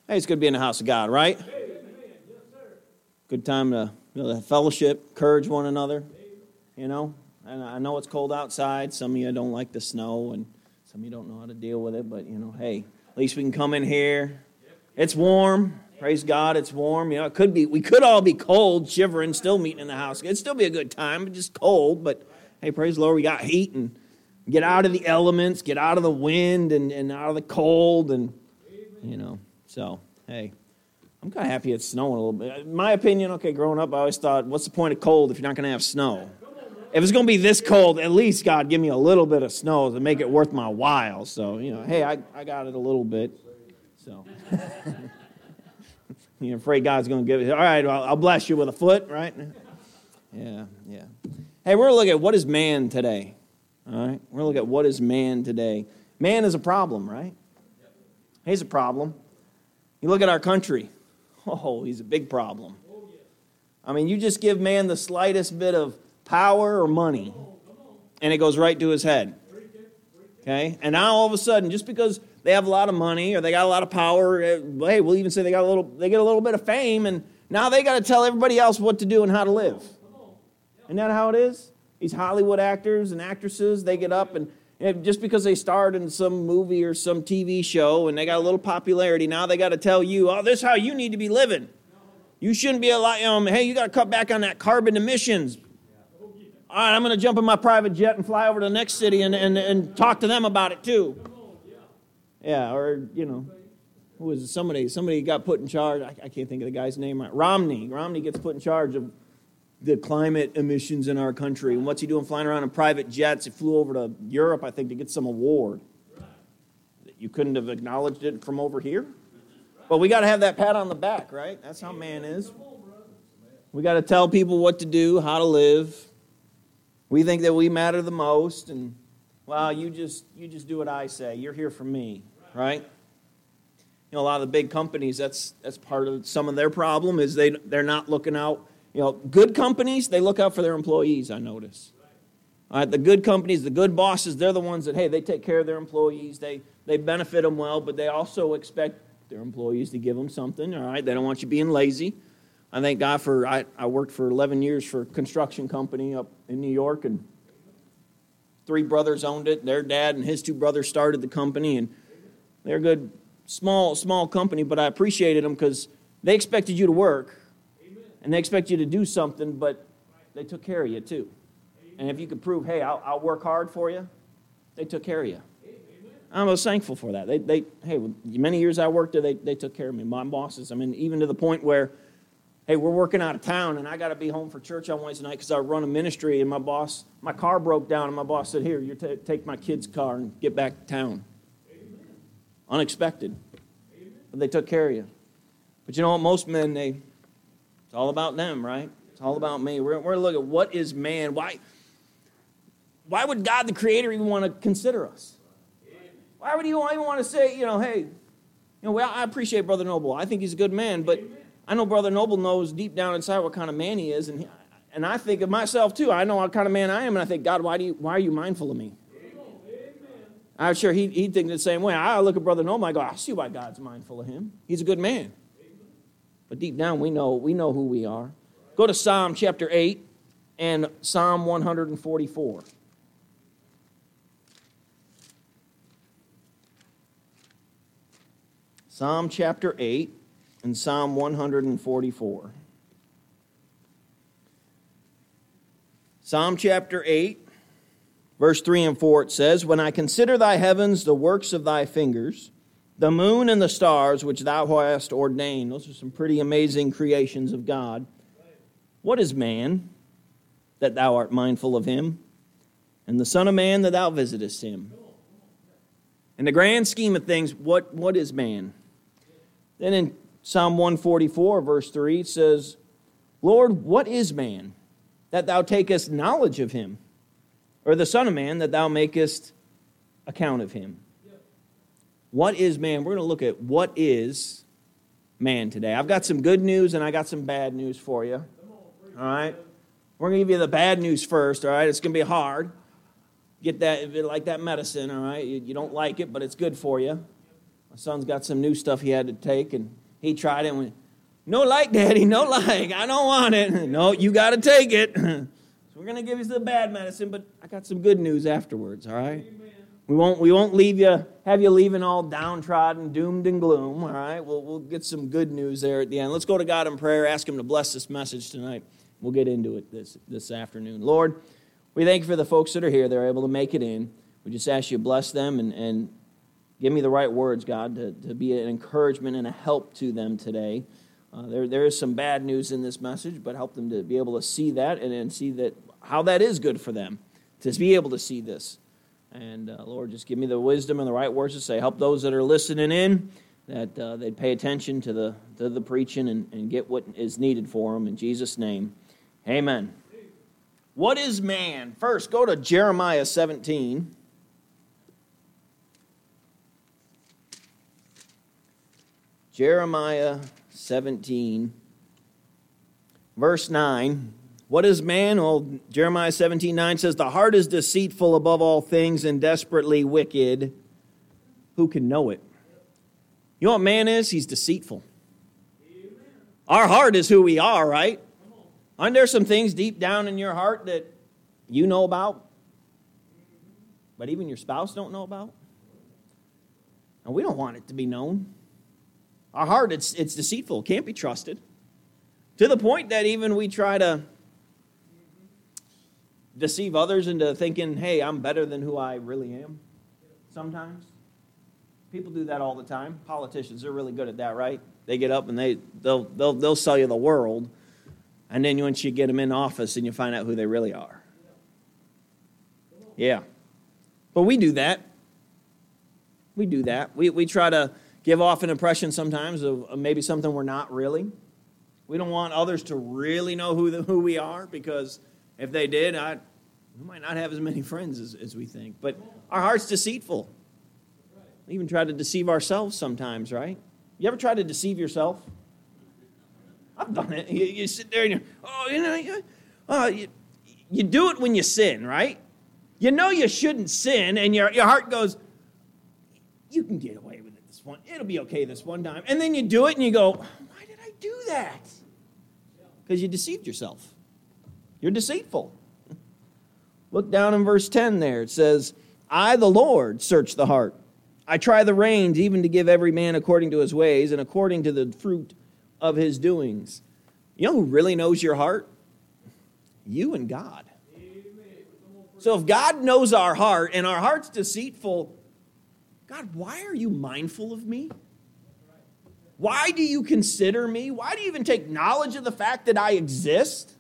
Hey, it's good to be in the house of God, right? Good time to fellowship, encourage one another, And I know it's cold outside. Some of you don't like the snow, and some of you don't know how to deal with it, but, hey, at least we can come in here. It's warm. Praise God, it's warm. We could all be cold, shivering, still meeting in the house. It'd still be a good time, but just cold. But, hey, praise the Lord, we got heat, and get out of the elements, get out of the wind and out of the cold, and, So, hey, I'm kind of happy it's snowing a little bit. In my opinion, growing up, I always thought, what's the point of cold if you're not going to have snow? If it's going to be this cold, at least, God, give me a little bit of snow to make it worth my while. So, hey, I got it a little bit. So, you're afraid God's going to give it. All right, I'll bless you with a foot, right? Yeah. Hey, we're going to look at what is man today. All right? We're going to look at what is man today. Man is a problem, right? He's a problem. You look at our country. Oh, he's a big problem. I mean, you just give man the slightest bit of power or money, and it goes right to his head. Okay? And now all of a sudden, just because they have a lot of money or they got a lot of power, hey, we'll even say they get a little bit of fame, and now they got to tell everybody else what to do and how to live. Isn't that how it is? These Hollywood actors and actresses, they get up and just because they starred in some movie or some TV show and they got a little popularity, now they got to tell you, oh, this is how you need to be living. You shouldn't be hey, you got to cut back on that carbon emissions. All right, I'm going to jump in my private jet and fly over to the next city and talk to them about it too. Yeah, or, who was it? Somebody got put in charge. I can't think of the guy's name. Romney. Romney gets put in charge of the climate emissions in our country. And what's he doing flying around in private jets? He flew over to Europe, I think, to get some award. You couldn't have acknowledged it from over here? But we got to have that pat on the back, right? That's how man is. We got to tell people what to do, how to live. We think that we matter the most, and, well, you just do what I say. You're here for me, right? A lot of the big companies, that's part of some of their problem is they're not looking out. Good companies, they look out for their employees, I notice. All right, the good companies, the good bosses, they're the ones that, hey, they take care of their employees. They benefit them well, but they also expect their employees to give them something, all right? They don't want you being lazy. I thank God I worked for 11 years for a construction company up in New York, and 3 brothers owned it. Their dad and his 2 brothers started the company, and they're a good, small company, but I appreciated them because they expected you to work. And they expect you to do something, but they took care of you too. And if you could prove, hey, I'll work hard for you, they took care of you. I was thankful for that. Hey, many years I worked there, they took care of me. My bosses, even to the point where, hey, we're working out of town, and I got to be home for church on Wednesday night because I run a ministry, and my car broke down, and my boss said, here, you take my kid's car and get back to town. Unexpected. But they took care of you. But you know what? Most men, it's all about them, right? It's all about me. We're going to look at what is man. Why would God, the Creator, even want to consider us? Why would He even want to say, hey, I appreciate Brother Noble. I think he's a good man, but I know Brother Noble knows deep down inside what kind of man he is, and I think of myself too. I know what kind of man I am, and I think, God, why are you mindful of me? I'm sure he'd think the same way. I look at Brother Noble, I go, I see why God's mindful of him. He's a good man. But deep down, we know who we are. Go to Psalm chapter 8 and Psalm 144. Psalm chapter 8 and Psalm 144. Psalm chapter 8, verse 3 and 4, it says, when I consider thy heavens, the works of thy fingers, the moon and the stars which thou hast ordained. Those are some pretty amazing creations of God. What is man, that thou art mindful of him? And the Son of Man, that thou visitest him? In the grand scheme of things, what is man? Then in Psalm 144, verse 3, it says, Lord, what is man, that thou takest knowledge of him? Or the Son of Man, that thou makest account of him? What is man? We're going to look at what is man today. I've got some good news and I got some bad news for you. All right? We're going to give you the bad news first, all right? It's going to be hard. Get that, like that medicine, all right? You don't like it, but it's good for you. My son's got some new stuff he had to take, and He tried it and went, no light, Daddy, no light. I don't want it. No, you got to take it. So we're going to give you the bad medicine, but I got some good news afterwards, all right? Amen. We won't have you leaving all downtrodden, doomed and gloom, all right? We'll get some good news there at the end. Let's go to God in prayer, ask him to bless this message tonight. We'll get into it this afternoon. Lord, we thank you for the folks that are here. They're able to make it in. We just ask you to bless them and give me the right words, God, to be an encouragement and a help to them today. There is some bad news in this message, but help them to be able to see that and see that how that is good for them, to be able to see this. And, Lord, just give me the wisdom and the right words to say. Help those that are listening in, that they'd pay attention to the preaching and get what is needed for them. In Jesus' name, amen. What is man? First, go to Jeremiah 17. Jeremiah 17, verse 9. What is man? Well, Jeremiah 17:9 says, the heart is deceitful above all things and desperately wicked. Who can know it? You know what man is? He's deceitful. Amen. Our heart is who we are, right? Aren't there some things deep down in your heart that you know about, but even your spouse don't know about? And we don't want it to be known. Our heart, it's deceitful, can't be trusted. To the point that even we try to deceive others into thinking, hey, I'm better than who I really am. Sometimes. People do that all the time. Politicians are really good at that, right? They get up and they'll sell you the world. And then once you get them in office, and you find out who they really are. Yeah. But we do that. We do that. We try to give off an impression sometimes of maybe something we're not really. We don't want others to really know who we are, because if they did, we might not have as many friends as we think. But our heart's deceitful. We even try to deceive ourselves sometimes, right? You ever try to deceive yourself? I've done it. You sit there and you do it when you sin, right? You know you shouldn't sin, and your heart goes, you can get away with it this one. It'll be okay this one time. And then you do it and you go, why did I do that? Because you deceived yourself. You're deceitful. Look down in verse 10 there. It says, I, the Lord, search the heart. I try the reins, even to give every man according to his ways and according to the fruit of his doings. You know who really knows your heart? You and God. So if God knows our heart and our heart's deceitful, God, why are you mindful of me? Why do you consider me? Why do you even take knowledge of the fact that I exist?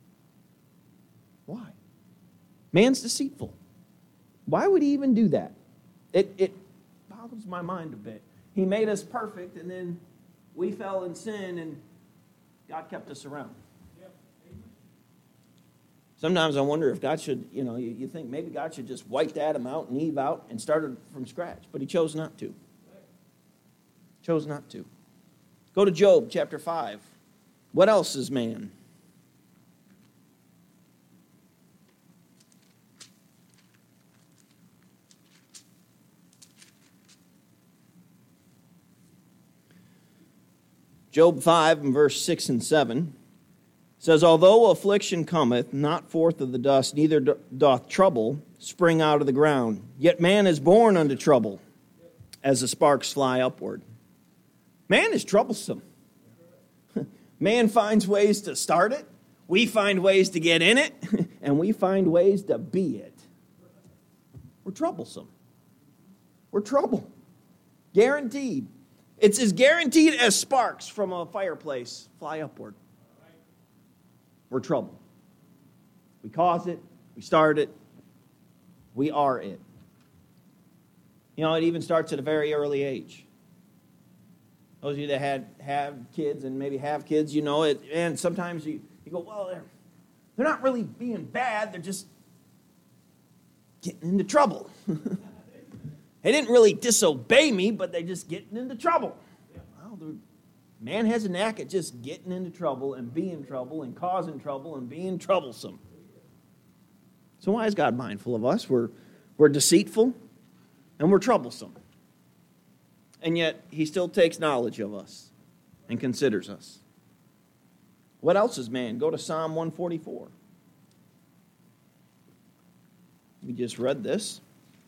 Why? Man's deceitful. Why would he even do that? It boggles my mind a bit. He made us perfect, and then we fell in sin, and God kept us around. Sometimes I wonder if God should, you think maybe God should just wipe Adam out and Eve out and started from scratch. But he chose not to. Chose not to. Go to Job chapter 5. What else is man? Job 5 and verse 6 and 7 says, although affliction cometh not forth of the dust, neither doth trouble spring out of the ground. Yet man is born unto trouble, as the sparks fly upward. Man is troublesome. Man finds ways to start it. We find ways to get in it. And we find ways to be it. We're troublesome. We're trouble. Guaranteed. It's as guaranteed as sparks from a fireplace fly upward. We're trouble. We cause it. We start it. We are it. It even starts at a very early age. Those of you that have kids and maybe have kids, you know it. And sometimes you go, well, they're not really being bad. They're just getting into trouble. They didn't really disobey me, but they're just getting into trouble. Well, man has a knack at just getting into trouble and being trouble and causing trouble and being troublesome. So why is God mindful of us? We're deceitful and we're troublesome. And yet he still takes knowledge of us. and considers us. What else is man? Go to Psalm 144. We just read this.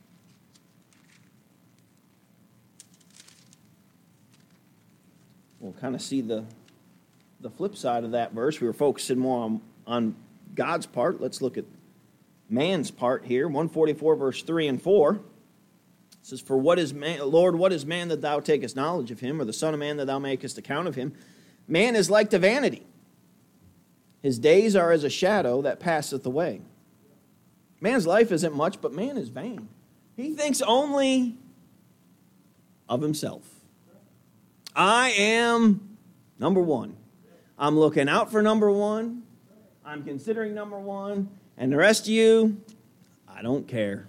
We'll kind of see the flip side of that verse. We were focusing more on God's part. Let's look at man's part here. 144 verse 3 and 4. It says, "For what is man, Lord, what is man that thou takest knowledge of him, or the son of man that thou makest account of him? Man is like to vanity. His days are as a shadow that passeth away." Man's life isn't much, but man is vain. He thinks only of himself. I am number one. I'm looking out for number one. I'm considering number one. And the rest of you, I don't care.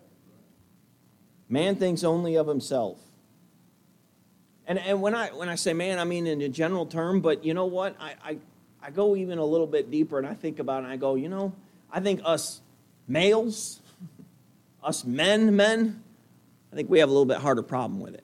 Man thinks only of himself. And when I say man, I mean in a general term, but you know what? I go even a little bit deeper and I think about it and I go, I think us males, us men, I think we have a little bit harder problem with it.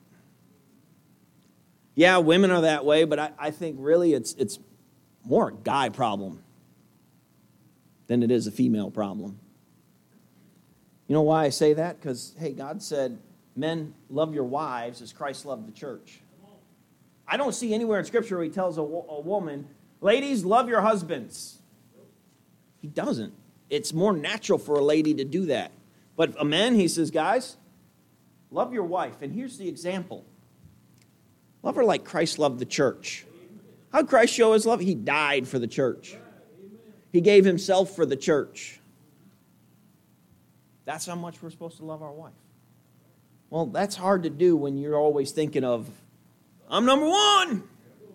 Yeah, women are that way, but I think really it's more a guy problem than it is a female problem. You know why I say that? Because, hey, God said, men, love your wives as Christ loved the church. I don't see anywhere in Scripture where he tells a woman, ladies, love your husbands. He doesn't. It's more natural for a lady to do that. But a man, he says, guys, love your wife. And here's the example. Love her like Christ loved the church. How did Christ show his love? He died for the church. He gave himself for the church. That's how much we're supposed to love our wife. Well, that's hard to do when you're always thinking of, I'm number one.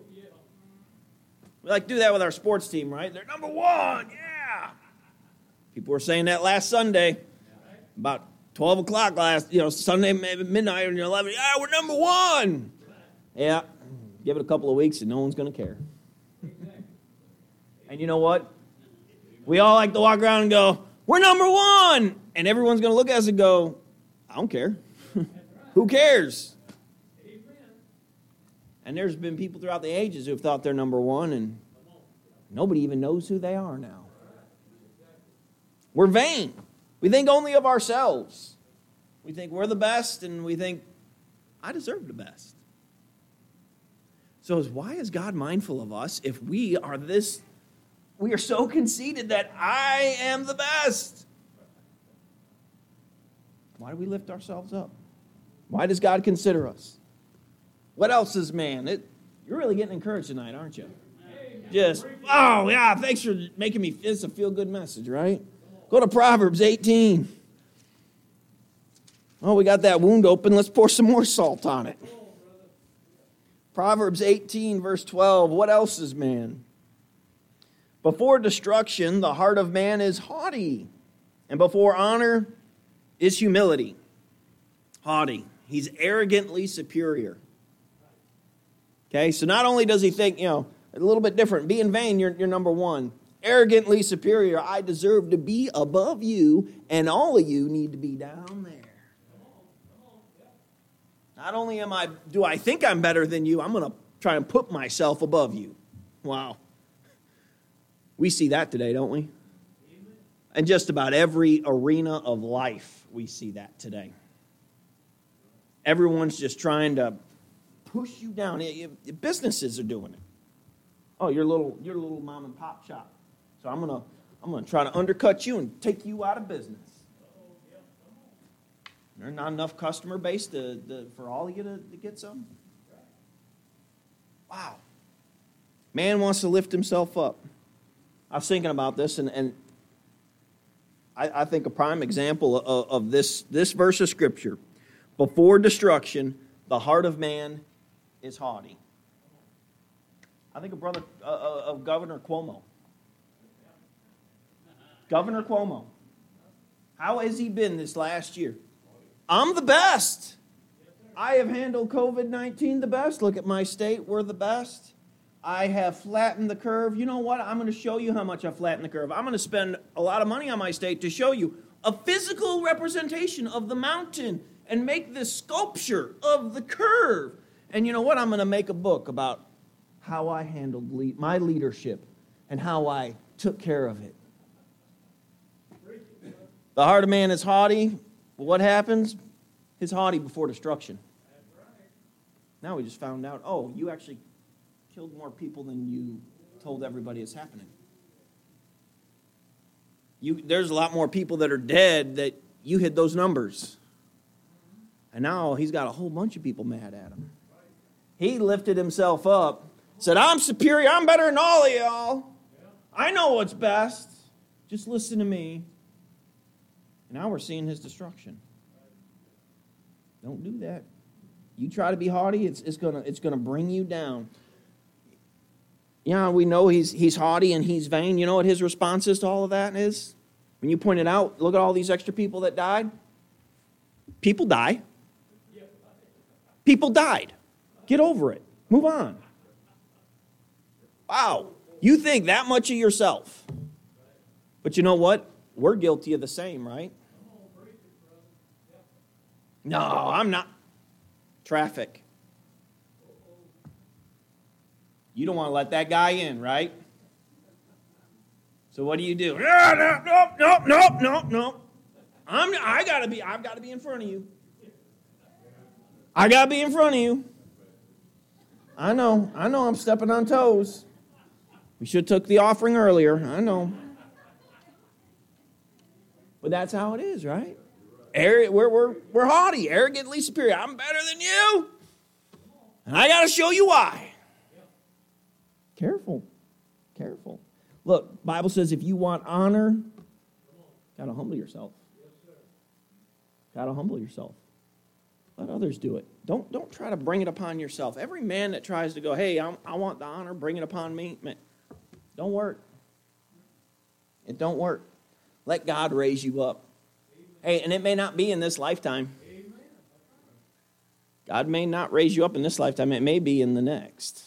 We like to do that with our sports team, right? They're number one, yeah. People were saying that last Sunday, about 12 o'clock Sunday, maybe midnight, and 11, yeah, we're number one. Yeah, give it a couple of weeks and no one's going to care. And you know what? We all like to walk around and go, we're number one. And everyone's going to look at us and go, I don't care. Who cares? And there's been people throughout the ages who have thought they're number one, and nobody even knows who they are now. We're vain. We think only of ourselves. We think we're the best, and we think, I deserve the best. So why is God mindful of us if we are so conceited that I am the best? Why do we lift ourselves up? Why does God consider us? What else is man? You're really getting encouraged tonight, aren't you? Thanks for making me feel. It's a feel-good message, right? Go to Proverbs 18. Oh, we got that wound open. Let's pour some more salt on it. Proverbs 18, verse 12. What else is man? Before destruction, the heart of man is haughty, and before honor is humility. Haughty. He's arrogantly superior. Okay, so not only does he think, a little bit different. Being vain, you're number one. Arrogantly superior. I deserve to be above you, and all of you need to be down there. Not only do I think I'm better than you, I'm going to try and put myself above you. Wow. We see that today, don't we? In just about every arena of life, we see that today. Everyone's just trying to push you down. Businesses are doing it. Oh, you're a little mom and pop shop. So I'm gonna try to undercut you and take you out of business. There's not enough customer base for all of you to get some. Wow. Man wants to lift himself up. I was thinking about this, and I think a prime example of this verse of Scripture. Before destruction, the heart of man is haughty. I think of Governor Cuomo. Governor Cuomo. How has he been this last year? I'm the best. I have handled COVID-19 the best. Look at my state. We're the best. I have flattened the curve. You know what? I'm going to show you how much I flattened the curve. I'm going to spend a lot of money on my state to show you a physical representation of the mountain and make this sculpture of the curve. And you know what? I'm going to make a book about how I handled my leadership and how I took care of it. The heart of man is haughty. What happens? His haughty before destruction. Now we just found out, oh, you actually killed more people than you told everybody is happening. There's a lot more people that are dead that you hid those numbers. And now he's got a whole bunch of people mad at him. He lifted himself up, said, I'm superior, I'm better than all of y'all. I know what's best. Just listen to me. And now we're seeing his destruction. Don't do that. You try to be haughty, it's gonna bring you down. Yeah, we know he's haughty and he's vain. You know what his response is to all of that is? When you pointed out, look at all these extra people that died. People die. People died. Get over it. Move on. Wow. You think that much of yourself. But you know what? We're guilty of the same, right? No, I'm not. Traffic. You don't want to let that guy in, right? So what do? No. I've got to be in front of you. I got to be in front of you. I know I'm stepping on toes. We should have took the offering earlier. I know. But that's how it is, right? We're haughty, arrogantly superior. I'm better than you. And I got to show you why. Careful. Look, Bible says if you want honor, got to humble yourself. Got to humble yourself. Let others do it. Don't try to bring it upon yourself. Every man that tries to go, hey, I want the honor, bring it upon me, man, don't work. It don't work. Let God raise you up. Hey, and it may not be in this lifetime. God may not raise you up in this lifetime. It may be in the next.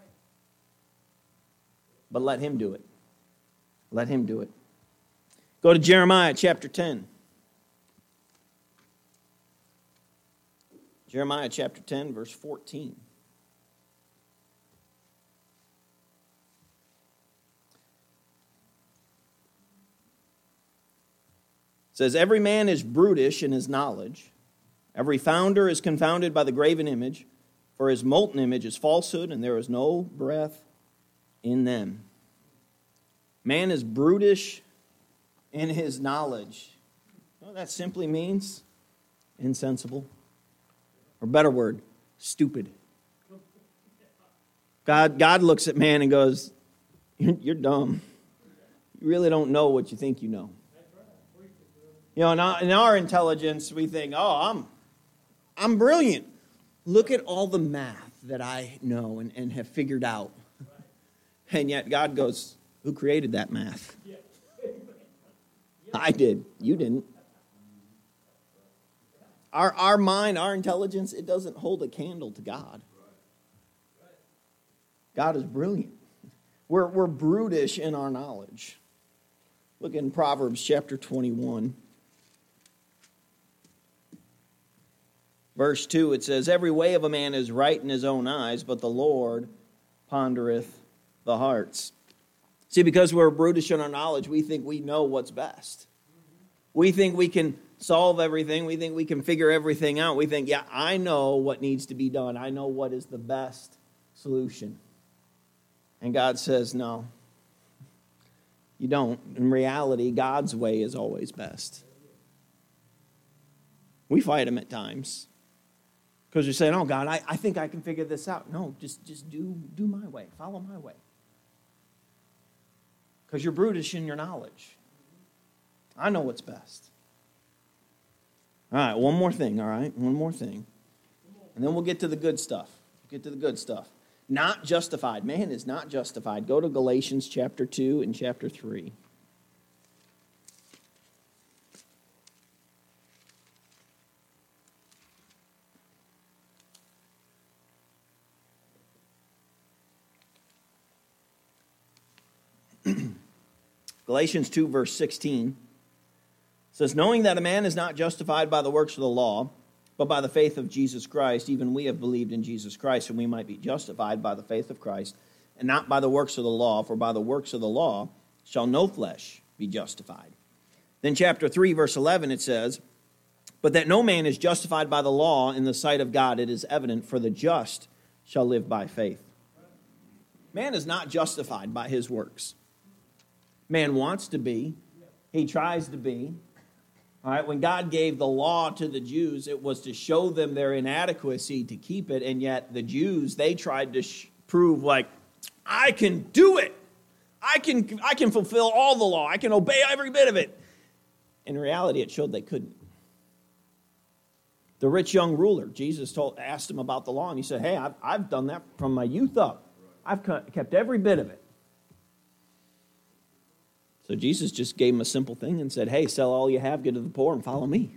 But let him do it. Let him do it. Go to Jeremiah chapter 10. Jeremiah chapter 10, verse 14. It says, every man is brutish in his knowledge. Every founder is confounded by the graven image. For his molten image is falsehood, and there is no breath in them. Man is brutish in his knowledge. You know what that simply means? Insensible. Or better word, stupid. God looks at man and goes, you're dumb. You really don't know what you think you know. You know, in our intelligence, we think, oh, I'm brilliant. Look at all the math that I know and have figured out. And yet God goes, who created that math? I did. You didn't. Our mind, our intelligence, it doesn't hold a candle to God. God is brilliant. We're brutish in our knowledge. Look in Proverbs chapter 21. Verse 2, it says, every way of a man is right in his own eyes, but the Lord pondereth the hearts. See, because we're brutish in our knowledge, we think we know what's best. We think we can solve everything. We think we can figure everything out. We think, yeah, I know what needs to be done. I know what is the best solution. And God says, no, you don't. In reality, God's way is always best. We fight him at times. Because you're saying, oh, God, I think I can figure this out. No, just do my way. Follow my way. Because you're brutish in your knowledge. I know what's best. All right, one more thing, all right? One more thing. And then we'll get to the good stuff. Get to the good stuff. Not justified. Man is not justified. Go to Galatians chapter 2 and chapter 3. Galatians 2, verse 16 says, knowing that a man is not justified by the works of the law, but by the faith of Jesus Christ, even we have believed in Jesus Christ, and we might be justified by the faith of Christ and not by the works of the law, for by the works of the law shall no flesh be justified. Then chapter 3, verse 11, it says, but that no man is justified by the law in the sight of God, it is evident, for the just shall live by faith. Man is not justified by his works. Man wants to be. He tries to be. All right, when God gave the law to the Jews, it was to show them their inadequacy to keep it, and yet the Jews, they tried to prove, like, I can do it. I can fulfill all the law. I can obey every bit of it. In reality, it showed they couldn't. The rich young ruler, Jesus asked him about the law, and he said, hey, I've done that from my youth up. I've kept every bit of it. So Jesus just gave him a simple thing and said, hey, sell all you have, give to the poor, and follow me.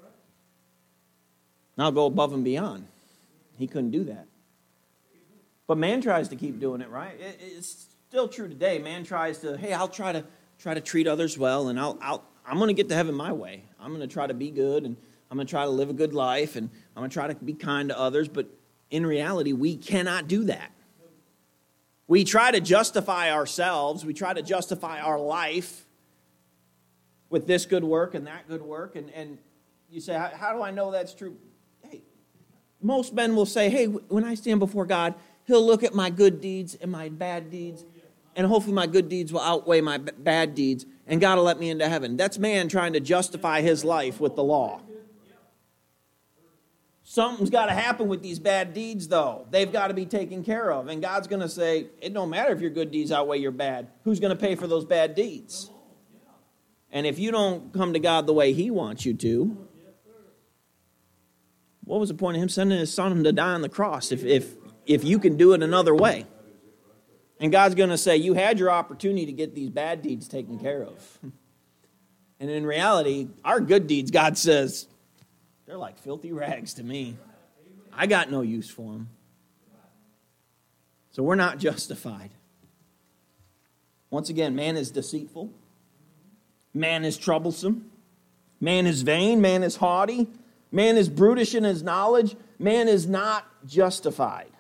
And I'll go above and beyond. He couldn't do that. But man tries to keep doing it, right? It's still true today. Man tries to, hey, I'll try to treat others well, and I'm going to get to heaven my way. I'm going to try to be good, and I'm going to try to live a good life, and I'm going to try to be kind to others. But in reality, we cannot do that. We try to justify ourselves. We try to justify our life with this good work and that good work. And you say, how do I know that's true? Hey, most men will say, hey, when I stand before God, he'll look at my good deeds and my bad deeds, and hopefully my good deeds will outweigh my bad deeds, and God will let me into heaven. That's man trying to justify his life with the law. Something's got to happen with these bad deeds, though. They've got to be taken care of. And God's going to say, it don't matter if your good deeds outweigh your bad. Who's going to pay for those bad deeds? And if you don't come to God the way he wants you to, what was the point of him sending his son to die on the cross if you can do it another way? And God's going to say, you had your opportunity to get these bad deeds taken care of. And in reality, our good deeds, God says, they're like filthy rags to me. I got no use for them. So we're not justified. Once again, man is deceitful. Man is troublesome. Man is vain. Man is haughty. Man is brutish in his knowledge. Man is not justified.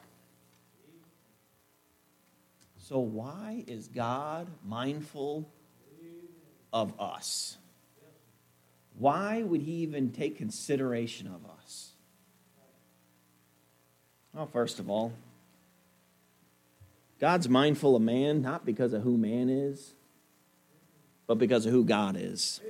So why is God mindful of us? Why would he even take consideration of us? Well, first of all, God's mindful of man not because of who man is, but because of who God is.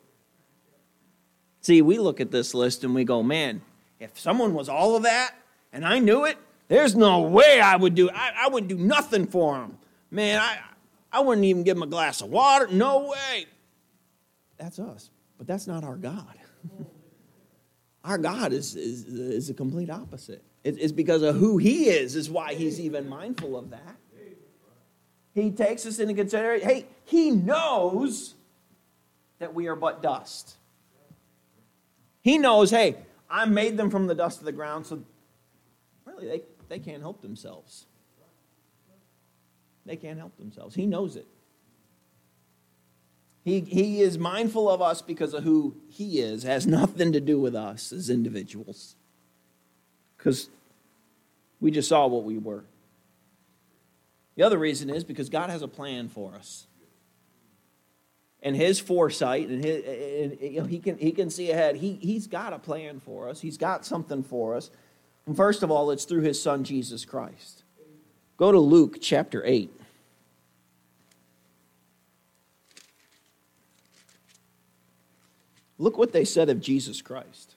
See, we look at this list and we go, man, if someone was all of that and I knew it, there's no way I would do it. I wouldn't do nothing for him. Man, I wouldn't even give him a glass of water. No way. That's us. But that's not our God. Our God is a complete opposite. It's because of who he is why he's even mindful of that. He takes us into consideration. Hey, he knows that we are but dust. He knows, hey, I made them from the dust of the ground, so really they can't help themselves. They can't help themselves. He knows it. He is mindful of us because of who he is. It has nothing to do with us as individuals. Because we just saw what we were. The other reason is because God has a plan for us. And his foresight, and he can see ahead. He's got a plan for us. He's got something for us. And first of all, it's through his son, Jesus Christ. Go to Luke chapter 8. Look what they said of Jesus Christ.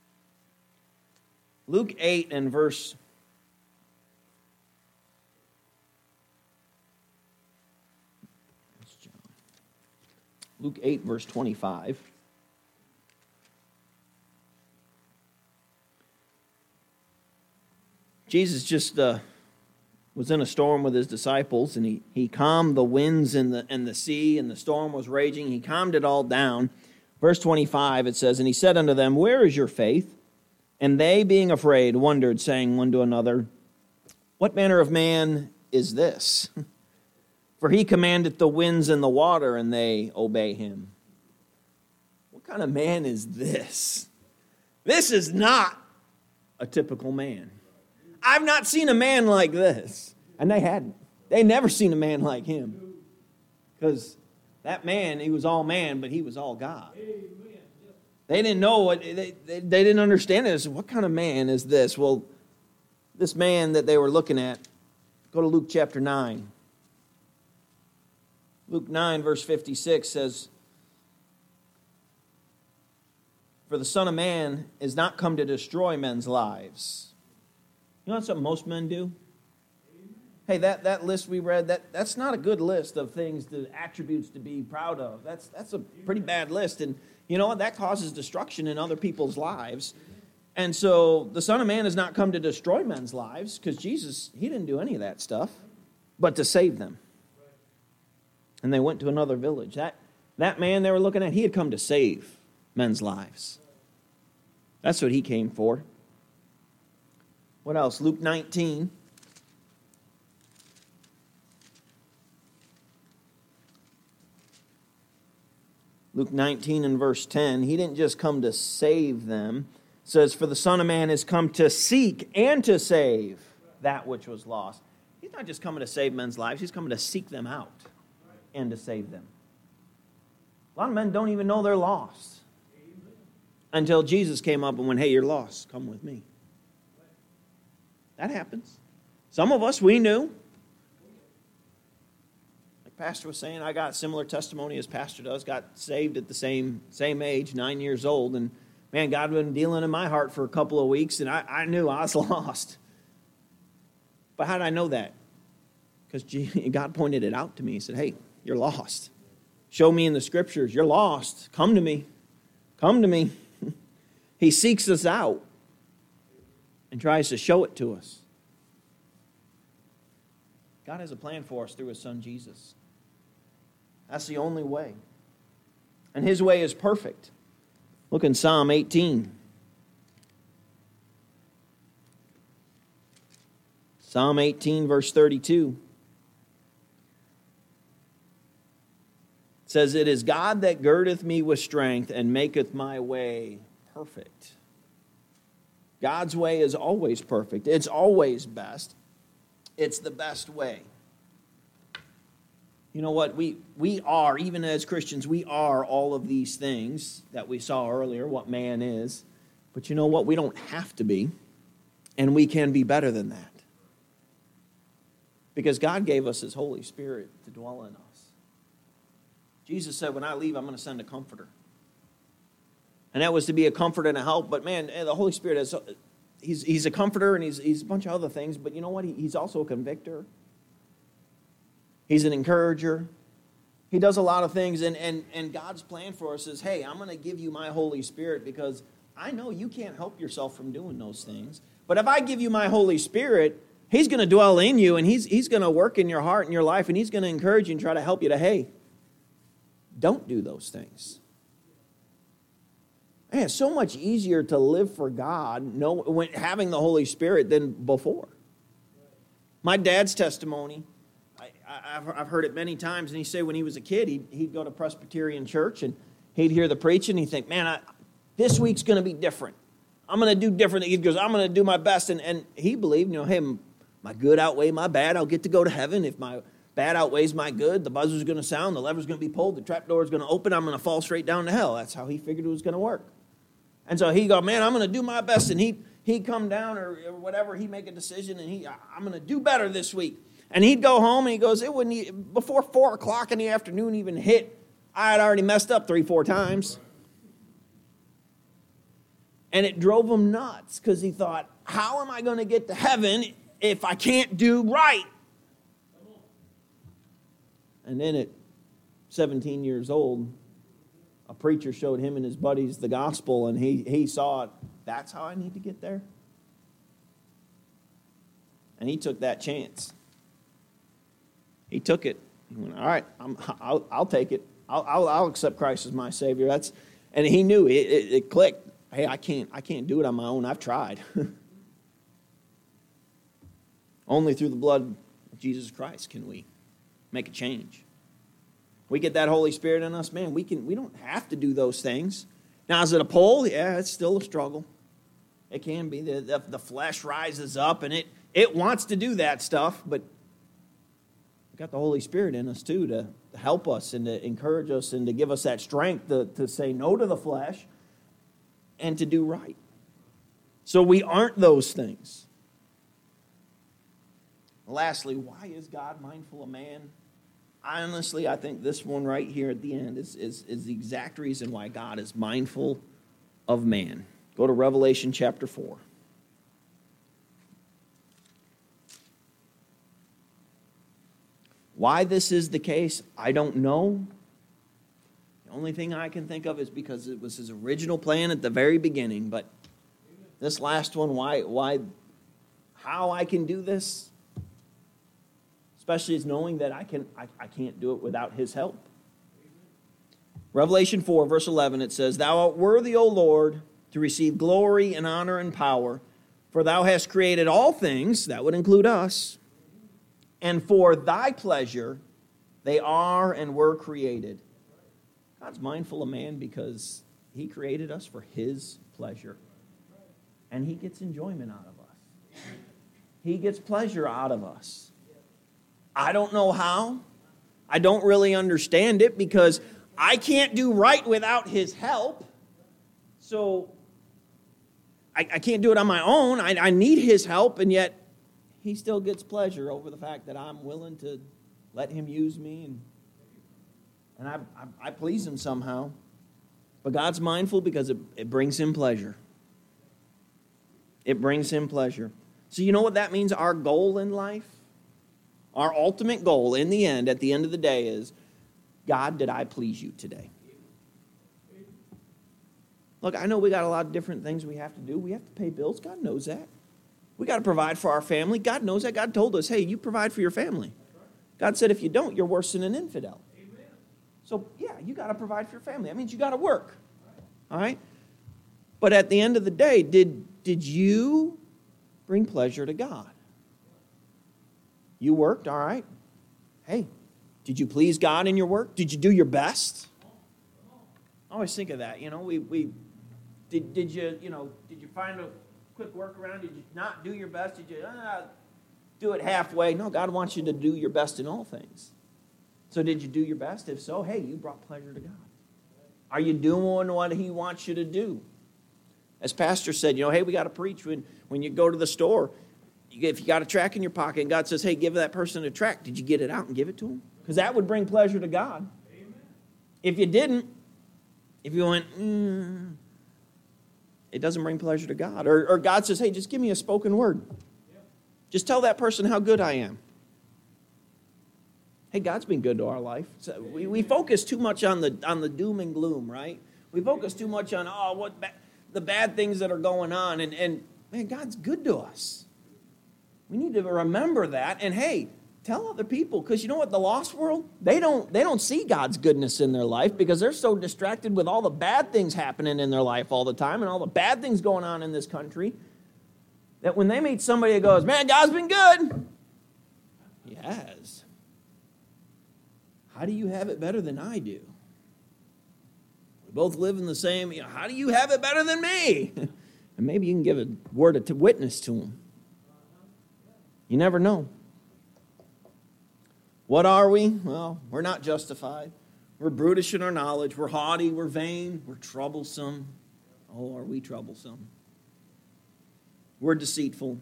Luke 8 and verse... Luke 8, verse 25. Jesus just was in a storm with his disciples, and he calmed the winds and the sea, and the storm was raging. He calmed it all down. Verse 25, it says, and he said unto them, where is your faith? And they, being afraid, wondered, saying one to another, what manner of man is this? For he commandeth the winds and the water, and they obey him. What kind of man is this? This is not a typical man. I've not seen a man like this. And they hadn't. They never seen a man like him. Because that man, he was all man, but he was all God. They didn't know what, they didn't understand it. What kind of man is this? Well, this man that they were looking at, go to Luke chapter 9. Luke 9, verse 56 says, "For the Son of Man is not come to destroy men's lives." You know that's what most men do? Hey, that list we read, that's not a good list of things, the attributes to be proud of. That's a pretty bad list. And you know what? That causes destruction in other people's lives. And so the Son of Man has not come to destroy men's lives, because Jesus, he didn't do any of that stuff, but to save them. And they went to another village. That man they were looking at, he had come to save men's lives. That's what he came for. What else? Luke 19. Luke 19 and verse 10. He didn't just come to save them. It says, "For the Son of Man is come to seek and to save that which was lost." He's not just coming to save men's lives. He's coming to seek them out and to save them. A lot of men don't even know they're lost until Jesus came up and went, "Hey, you're lost. Come with me." That happens. Some of us, we knew. Like Pastor was saying, I got similar testimony as Pastor does. Got saved at the same age, 9 years old. And man, God had been dealing in my heart for a couple of weeks, and I knew I was lost. But how did I know that? Because God pointed it out to me. He said, "Hey, you're lost. Show me in the Scriptures. You're lost. Come to me. Come to me." He seeks us out and tries to show it to us. God has a plan for us through His Son, Jesus. That's the only way. And His way is perfect. Look in Psalm 18. Psalm 18, verse 32. It says, "It is God that girdeth me with strength and maketh my way perfect." God's way is always perfect. It's always best. It's the best way. You know what? We are, even as Christians, we are all of these things that we saw earlier, what man is. But you know what? We don't have to be. And we can be better than that. Because God gave us His Holy Spirit to dwell in us. Jesus said, "When I leave, I'm going to send a comforter." And that was to be a comfort and a help. But man, the Holy Spirit is, he's a comforter, and he's a bunch of other things. But you know what? He's also a convictor. He's an encourager. He does a lot of things. And God's plan for us is, hey, I'm going to give you my Holy Spirit because I know you can't help yourself from doing those things. But if I give you my Holy Spirit, He's going to dwell in you, and He's going to work in your heart and your life, and He's going to encourage you and try to help you to, hey, don't do those things. Man, it's so much easier to live for God having the Holy Spirit than before. My dad's testimony, I've heard it many times, and he said when he was a kid, he'd go to Presbyterian church, and he'd hear the preaching, and he'd think, man, this week's going to be different. I'm going to do different. He goes, I'm going to do my best. And he believed, hey, my good outweigh my bad. I'll get to go to heaven. If my bad outweighs my good, the buzzer's going to sound, the lever's going to be pulled, the trap door is going to open, I'm going to fall straight down to hell. That's how he figured it was going to work. And so he go, man, I'm going to do my best. And he'd come down or whatever, he'd make a decision, and I'm going to do better this week. And he'd go home, and he goes, it wouldn't, before 4 o'clock in the afternoon even hit, I had already messed up 3-4 times. And it drove him nuts because he thought, how am I going to get to heaven if I can't do right? And then at 17 years old, a preacher showed him and his buddies the gospel, and he saw it. That's how I need to get there? And he took that chance. He took it. He went, all right, I'll take it. I'll accept Christ as my Savior. And he knew it clicked. Hey, I can't do it on my own. I've tried. Only through the blood of Jesus Christ can we make a change. We get that Holy Spirit in us, man, we don't have to do those things. Now, is it a pull? Yeah, it's still a struggle. It can be. The flesh rises up, and it wants to do that stuff, but got the Holy Spirit in us too to help us and to encourage us and to give us that strength to say no to the flesh and to do right. So we aren't those things. Lastly, why is God mindful of man? Honestly, I think this one right here at the end is the exact reason why God is mindful of man. Go to Revelation chapter 4. Why this is the case, I don't know. The only thing I can think of is because it was his original plan at the very beginning. But this last one, how I can do this, especially is knowing that I can't do it without his help. Revelation 4, verse 11, it says, Thou art worthy, O Lord, to receive glory and honor and power, for thou hast created all things, that would include us, and for thy pleasure they are and were created. God's mindful of man because he created us for his pleasure. And he gets enjoyment out of us. He gets pleasure out of us. I don't know how. I don't really understand it because I can't do right without his help. So I can't do it on my own. I need his help, and yet he still gets pleasure over the fact that I'm willing to let him use me, and I please him somehow. But God's mindful because it brings him pleasure. It brings him pleasure. So you know what that means? Our goal in life, our ultimate goal in the end, at the end of the day is, God, did I please you today? Look, I know we got a lot of different things we have to do. We have to pay bills. God knows that. We got to provide for our family. God knows that. God told us, hey, you provide for your family. God said if you don't, you're worse than an infidel. So, yeah, you got to provide for your family. That means you got to work. All right? But at the end of the day, did you bring pleasure to God? You worked, all right. Hey, did you please God in your work? Did you do your best? I always think of that. You know, did you find a quick workaround? Did you not do your best? Did you do it halfway? No, God wants you to do your best in all things. So did you do your best? If so, hey, you brought pleasure to God. Are you doing what he wants you to do? As Pastor said, hey, we got to preach when you go to the store. If you got a tract in your pocket and God says, hey, give that person a tract, did you get it out and give it to him? Because that would bring pleasure to God. Amen. If you didn't, if you went, it doesn't bring pleasure to God. Or God says, hey, just give me a spoken word. Yep. Just tell that person how good I am. Hey, God's been good to our life. So we focus too much on the doom and gloom, right? We focus too much on, the bad things that are going on. And man, God's good to us. We need to remember that. And hey, tell other people, because you know what, the lost world, they don't see God's goodness in their life because they're so distracted with all the bad things happening in their life all the time and all the bad things going on in this country that when they meet somebody that goes, man, God's been good. He has. How do you have it better than I do? We both live in the same, how do you have it better than me? And maybe you can give a word of witness to them. You never know. What are we? Well, we're not justified. We're brutish in our knowledge. We're haughty. We're vain. We're troublesome. Oh, are we troublesome? We're deceitful.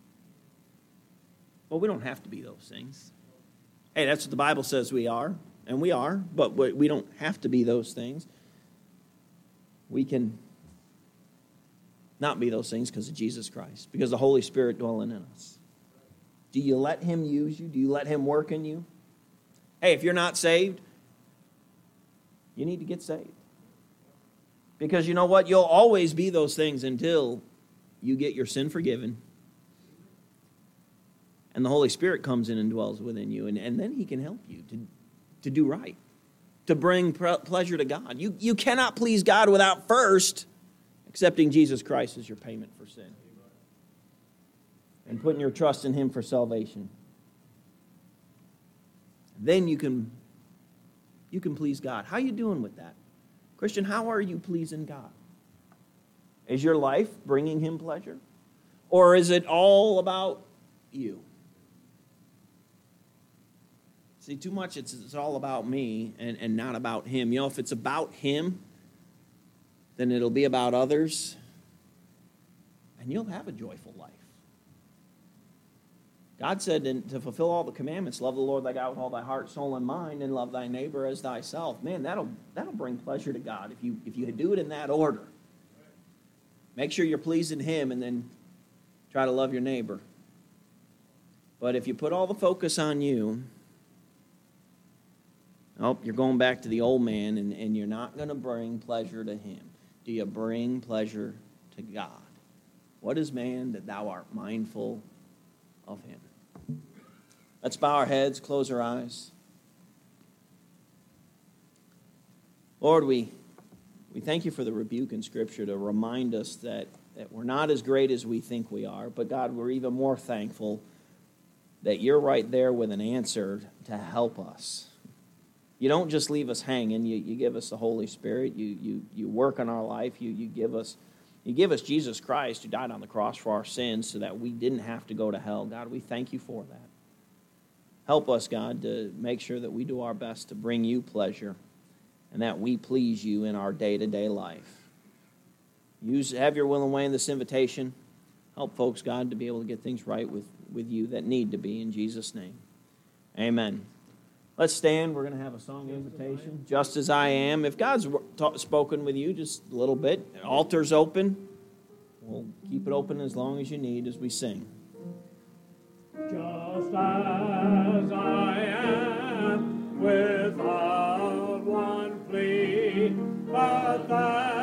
Well, we don't have to be those things. Hey, that's what the Bible says we are, and we are, but we don't have to be those things. We can not be those things because of Jesus Christ, because the Holy Spirit dwelling in us. Do you let him use you? Do you let him work in you? Hey, if you're not saved, you need to get saved. Because you know what? You'll always be those things until you get your sin forgiven. And the Holy Spirit comes in and dwells within you. And then he can help you to do right, to bring pleasure to God. You cannot please God without first accepting Jesus Christ as your payment for sin. And putting your trust in him for salvation. Then you can please God. How are you doing with that? Christian, how are you pleasing God? Is your life bringing him pleasure? Or is it all about you? See, too much it's all about me and not about him. You know, if it's about him, then it'll be about others, and you'll have a joyful life. God said to fulfill all the commandments, love the Lord thy God with all thy heart, soul, and mind, and love thy neighbor as thyself. Man, that'll bring pleasure to God if you do it in that order. Make sure you're pleasing him, and then try to love your neighbor. But if you put all the focus on you, you're going back to the old man, and you're not going to bring pleasure to him. Do you bring pleasure to God? What is man that thou art mindful of him? Let's bow our heads, close our eyes. Lord, we thank you for the rebuke in Scripture to remind us that we're not as great as we think we are, but God, we're even more thankful that you're right there with an answer to help us. You don't just leave us hanging. You give us the Holy Spirit. You work on our life. You give us Jesus Christ, who died on the cross for our sins so that we didn't have to go to hell. God, we thank you for that. Help us, God, to make sure that we do our best to bring you pleasure and that we please you in our day-to-day life. Have your will and way in this invitation. Help folks, God, to be able to get things right with you that need to be, in Jesus' name. Amen. Let's stand. We're going to have a song invitation. Just as I am. If God's spoken with you just a little bit, the altar's open. We'll keep it open as long as you need as we sing. Just as I am, without one plea, but that